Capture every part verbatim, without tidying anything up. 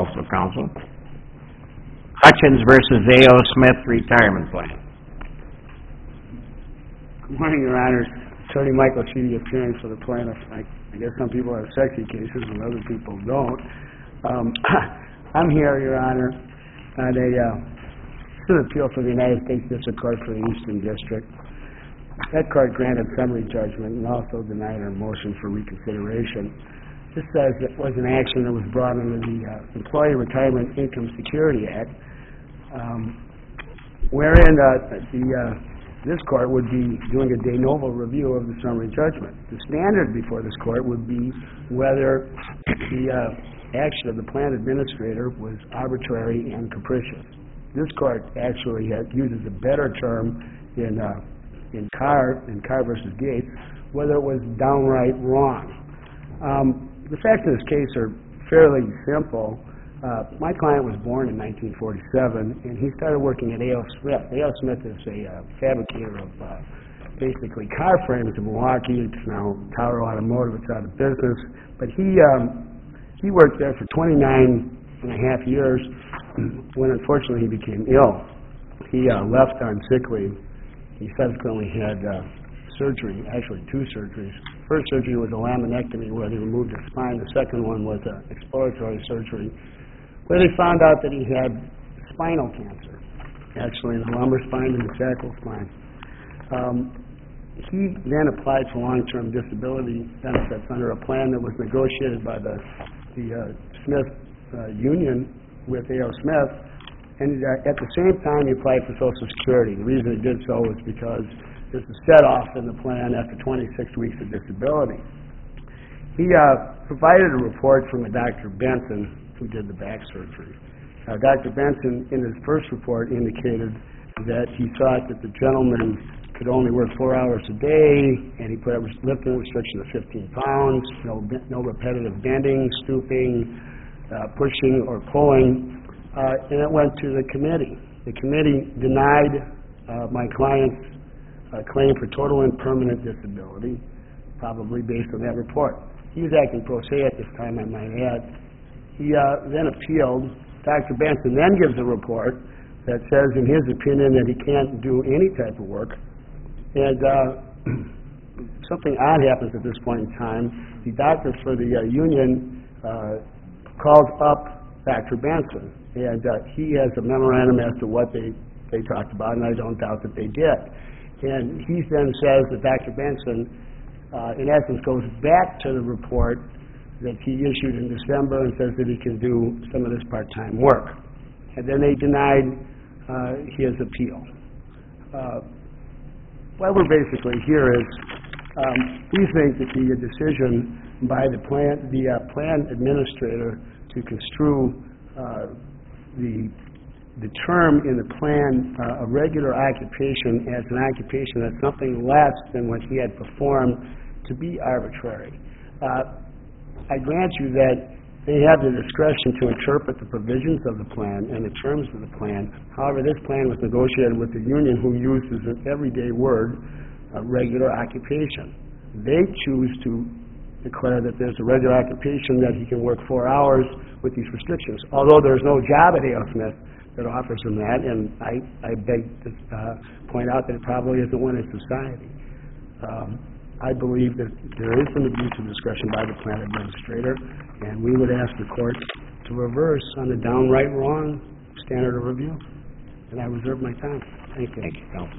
also counsel. Hutchins versus A O. Smith Retirement Plan. Good morning, Your Honors. Attorney Michael Sheedy appearing for the plaintiff. I, I guess some people have sexy cases and other people don't. Um, I'm here, Your Honor, on a uh, suit appeal for the United States District Court for the Eastern District. That court granted summary judgment and also denied our motion for reconsideration. This says it was an action that was brought under the uh, Employee Retirement Income Security Act, um, wherein uh, the uh, this court would be doing a de novo review of the summary judgment. The standard before this court would be whether the uh, action of the plan administrator was arbitrary and capricious. This court actually has, uses a better term in uh, in Carr in Carr versus Gates, whether it was downright wrong. Um, the facts in this case are fairly simple. Uh, my client was born in nineteen forty-seven, and he started working at A O. Smith. A O. Smith is a uh, fabricator of uh, basically car frames in Milwaukee. It's now Tower Automotive. It's out of business. But he um, he worked there for twenty-nine and a half years when unfortunately he became ill. He uh, left on sick leave. He subsequently had uh, surgery, actually two surgeries. First surgery was a laminectomy where they removed his spine. The second one was an exploratory surgery where they found out that he had spinal cancer, actually in the lumbar spine and the sacral spine. Um, he then applied for long-term disability benefits under a plan that was negotiated by the, the uh, Smith uh, union with A O. Smith, and uh, at the same time he applied for Social Security. The reason he did so was because there's a set-off in the plan after twenty-six weeks of disability. He uh, provided a report from a Doctor Benson who did the back surgery. Uh, Doctor Benson, in his first report, indicated that he thought that the gentleman could only work four hours a day, and he put a lifting restriction of fifteen pounds, no, no repetitive bending, stooping, uh, pushing, or pulling, uh, and it went to the committee. The committee denied uh, my client's uh, claim for total and permanent disability, probably based on that report. He was acting pro se at this time, I might add. He uh, then appealed. Doctor Benson then gives a report that says, in his opinion, that he can't do any type of work. And uh, something odd happens at this point in time. The doctor for the uh, union uh, calls up Doctor Benson, and uh, he has a memorandum as to what they, they talked about, and I don't doubt that they did. And he then says that Doctor Benson, uh, in essence, goes back to the report that he issued in December and says that he can do some of this part-time work. And then they denied uh, his appeal. Uh, what we're basically here is um, we think that the decision by the plan, the uh, plan administrator to construe uh, the the term in the plan, uh, a regular occupation, as an occupation that's something less than what he had performed, to be arbitrary. Uh, I grant you that they have the discretion to interpret the provisions of the plan and the terms of the plan. However, this plan was negotiated with the union, who uses an everyday word, a regular occupation. They choose to declare that there's a regular occupation, that he can work four hours with these restrictions, although there's no job at A O. Smith that offers him that, and I, I beg to uh, point out that it probably isn't one in society. Um, I believe that there is an abuse of discretion by the plan administrator, and we would ask the court to reverse on the downright wrong standard of review. And I reserve my time. Thank you. Thank you, counsel.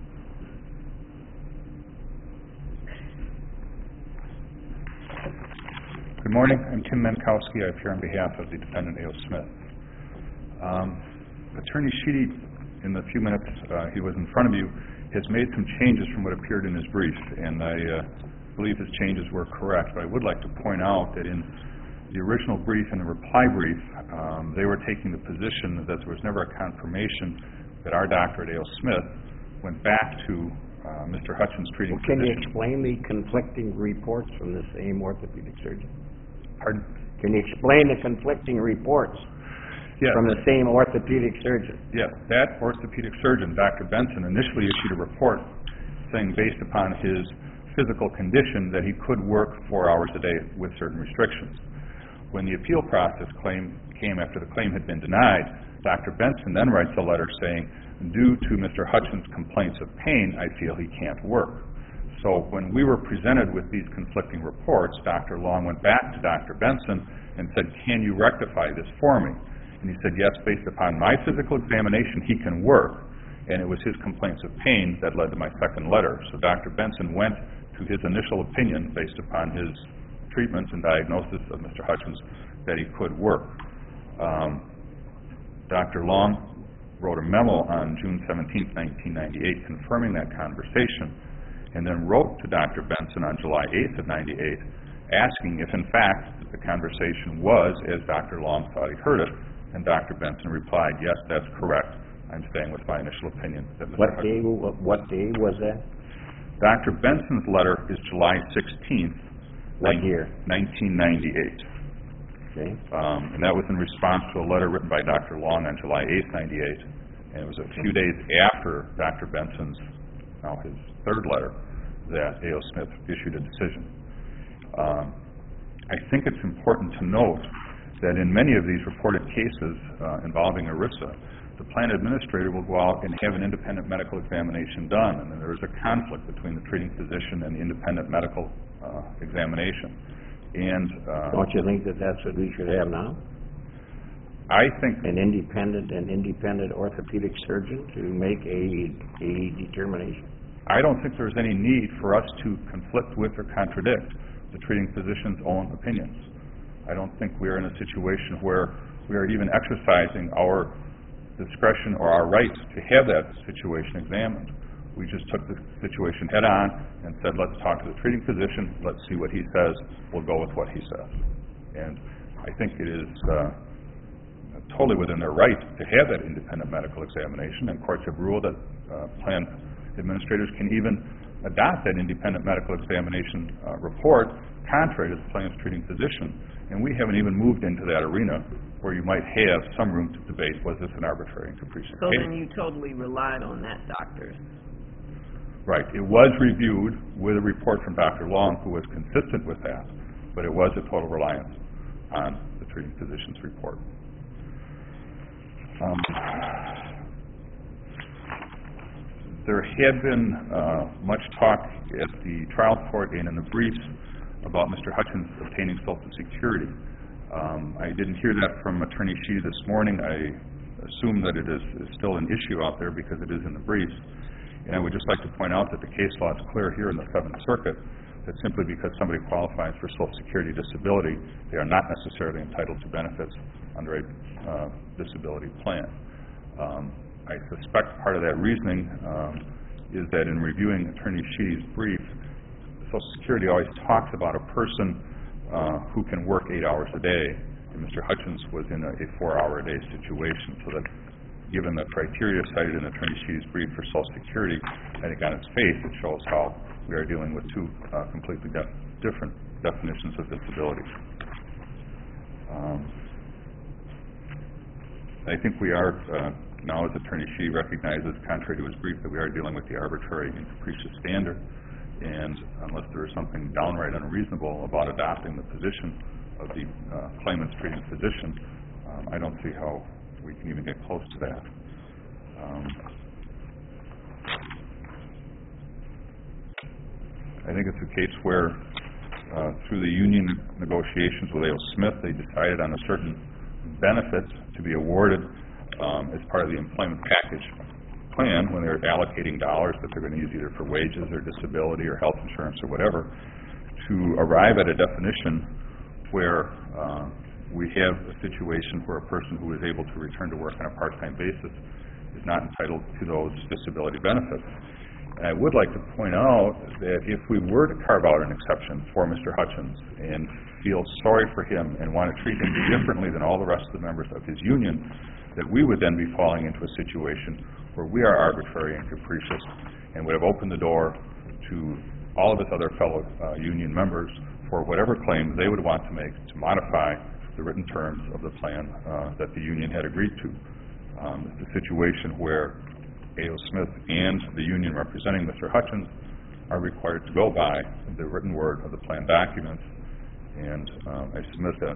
Good morning. I'm Tim Menkowski. I appear on behalf of the defendant, A O. Smith. Um, Attorney Sheedy, in the few minutes uh, he was in front of you, has made some changes from what appeared in his brief, and I uh, believe his changes were correct. But I would like to point out that in the original brief and the reply brief, um, they were taking the position that there was never a confirmation that our doctor at A O. Smith went back to uh, Mister Hutchins' treating well, can physician. you explain the conflicting reports from the same orthopedic surgeon? Pardon? Can you explain the conflicting reports Yes. from the same orthopedic surgeon? Yes. That orthopedic surgeon, Doctor Benson, initially issued a report saying, based upon his physical condition, that he could work four hours a day with certain restrictions. When the appeal process claim came after the claim had been denied, Doctor Benson then writes a letter saying, due to Mister Hutchins' complaints of pain, I feel he can't work. So when we were presented with these conflicting reports, Doctor Long went back to Doctor Benson and said, can you rectify this for me? And he said, yes, based upon my physical examination, he can work. And it was his complaints of pain that led to my second letter. So Doctor Benson went to his initial opinion based upon his treatments and diagnosis of Mister Hutchins that he could work. Um, Doctor Long wrote a memo on June seventeenth, nineteen ninety-eight, confirming that conversation, and then wrote to Doctor Benson on July eighth of ninety-eight, asking if in fact the conversation was as Doctor Long thought he heard it, and Doctor Benson replied, yes, that's correct. I'm staying with my initial opinion. That Mister What day, what what day was that? Doctor Benson's letter is July sixteenth, What year? nineteen ninety-eight. Okay. Um, and that was in response to a letter written by Doctor Long on July eighth, ninety-eight. And it was a few days after Doctor Benson's, now his third letter, that A O. Smith issued a decision. Um, I think it's important to note that in many of these reported cases uh, involving ERISA, the plan administrator will go out and have an independent medical examination done, and then there is a conflict between the treating physician and the independent medical uh, examination. And uh, Don't you think that that's what we should have now? I think An independent, an independent orthopedic surgeon to make a, a determination? I don't think there's any need for us to conflict with or contradict the treating physician's own opinions. I don't think we're in a situation where we are even exercising our discretion or our right to have that situation examined. We just took the situation head on and said, let's talk to the treating physician, let's see what he says, we'll go with what he says. And I think it is uh, totally within their right to have that independent medical examination, and courts have ruled that uh, plan administrators can even adopt that independent medical examination uh, report contrary to the plan's treating physician. And we haven't even moved into that arena where you might have some room to debate, was this an arbitrary and capricious So case? then you totally relied on that doctor. Right. It was reviewed with a report from Doctor Long, who was consistent with that, but it was a total reliance on the treating physician's report. Um, there had been uh, much talk at the trial court and in the briefs about Mister Hutchins obtaining Social Security. Um, I didn't hear that from Attorney Sheedy this morning. I assume that it is, is still an issue out there because it is in the briefs. And I would just like to point out that the case law is clear here in the Seventh Circuit that simply because somebody qualifies for Social Security disability, they are not necessarily entitled to benefits under a uh, disability plan. Um, I suspect part of that reasoning um, is that in reviewing Attorney Sheedy's brief, Social Security always talks about a person uh, who can work eight hours a day, and Mister Hutchins was in a, a four-hour-a-day situation, so that given the criteria cited in Attorney Sheedy's brief for Social Security, I think on its face it shows how we are dealing with two uh, completely def different definitions of disability. Um, I think we are, uh, now as Attorney Sheedy recognizes, contrary to his brief, that we are dealing with the arbitrary and capricious standard, and unless there is something downright unreasonable about adopting the position of the uh, claimant's treating physician, um, I don't see how we can even get close to that. Um, I think it's a case where uh, through the union negotiations with A O. Smith, they decided on a certain benefit to be awarded um, as part of the employment package plan when they're allocating dollars that they're going to use either for wages or disability or health insurance or whatever, to arrive at a definition where uh, we have a situation where a person who is able to return to work on a part-time basis is not entitled to those disability benefits. And I would like to point out that if we were to carve out an exception for Mister Hutchins and feel sorry for him and want to treat him differently than all the rest of the members of his union, that we would then be falling into a situation where we are arbitrary and capricious and would have opened the door to all of his other fellow uh, union members for whatever claims they would want to make to modify the written terms of the plan uh, that the union had agreed to. Um, it's a situation where A O. Smith and the union representing Mister Hutchins are required to go by the written word of the plan documents, and um, I submit that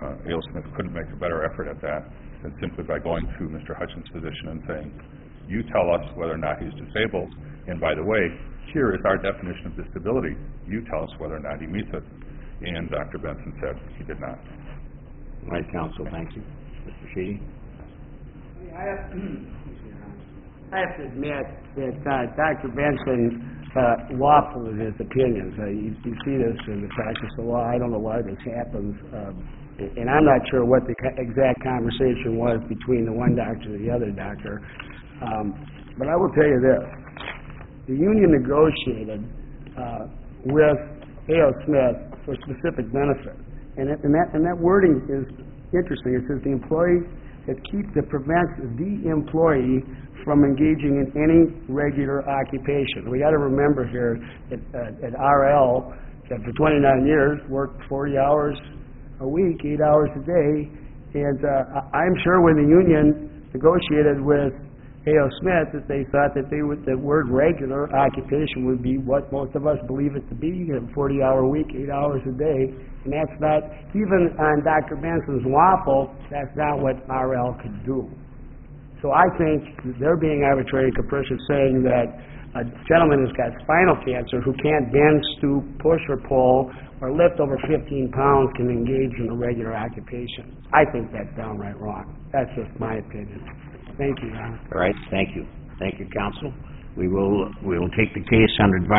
uh, A L Smith couldn't make a better effort at that than simply by going to Mister Hutchins' position and saying, you tell us whether or not he's disabled, and by the way, here is our definition of disability. You tell us whether or not he meets it. And Doctor Benson said he did not. All right, counsel, thank you. Mister Sheedy? I have, I have to admit that uh, Doctor Benson uh, waffled his opinions. Uh, you, you see this in the practice of law. I don't know why this happens, um, and I'm not sure what the co- exact conversation was between the one doctor and the other doctor. Um, but I will tell you this. The union negotiated uh, with A L Smith for specific benefit. And, it, and, that, and that wording is interesting. It says the employee that keeps, that prevents the employee from engaging in any regular occupation. We got to remember here that uh, at R L, that for twenty-nine years, worked forty hours a week, eight hours a day, and uh, I'm sure when the union negotiated with A L Smith that they thought that they would, the word regular occupation would be what most of us believe it to be, a forty-hour week, eight hours a day, and that's not, even on Doctor Benson's waffle, that's not what R L could do. So I think they're being arbitrary and capricious, saying that a gentleman who's got spinal cancer who can't bend, stoop, push or pull, or lift over fifteen pounds can engage in a regular occupation. I think that's downright wrong. That's just my opinion. Thank you, Your Honor. All right, thank you. Thank you, counsel. We will, we will take the case under advisement.